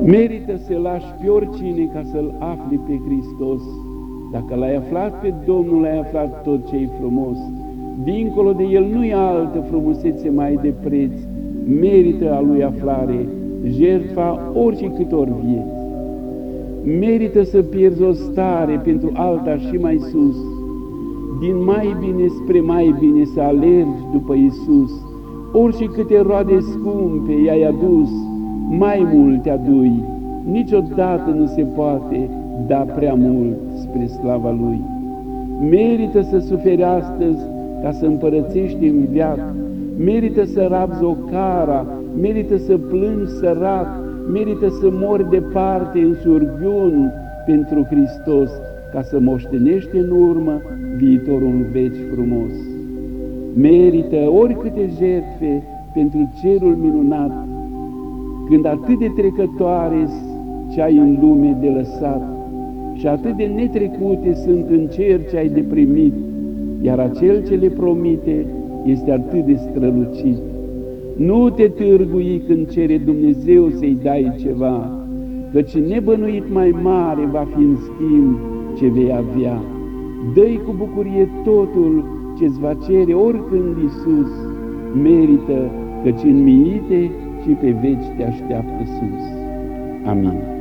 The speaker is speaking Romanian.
Merită să lași pe oricine ca să-L afli pe Hristos. Dacă L-ai aflat pe Domnul, ai aflat tot ce-i frumos. Dincolo de El nu-i altă frumusețe mai de preț. Merită a Lui aflare, jertfa oricâtor vieți. Merită să pierzi o stare pentru alta și mai sus. Din mai bine spre mai bine să alergi după Iisus. Oricâte roade scumpe i-ai adus, mai mult te adui. Niciodată nu se poate da prea mult spre slava Lui. Merită să suferi astăzi ca să împărățești în veac. Merită să rabzi ocara, merită să plângi sărac, merită să mori departe în surghiun pentru Hristos, ca să moștenești în urmă viitorul veci frumos. Merită oricâte jertfe pentru cerul minunat, când atât de trecătoare ce ai în lume de lăsat și atât de netrecute sunt în cer ce ai de primit, iar acel ce le promite este atât de strălucit. Nu te târgui când cere Dumnezeu să-i dai ceva, căci nebănuit mai mare va fi în schimb ce vei avea. Dă-i cu bucurie totul ce-ți va cere oricând Iisus. Merită, căci înmiite și pe veci te așteaptă sus. Amin.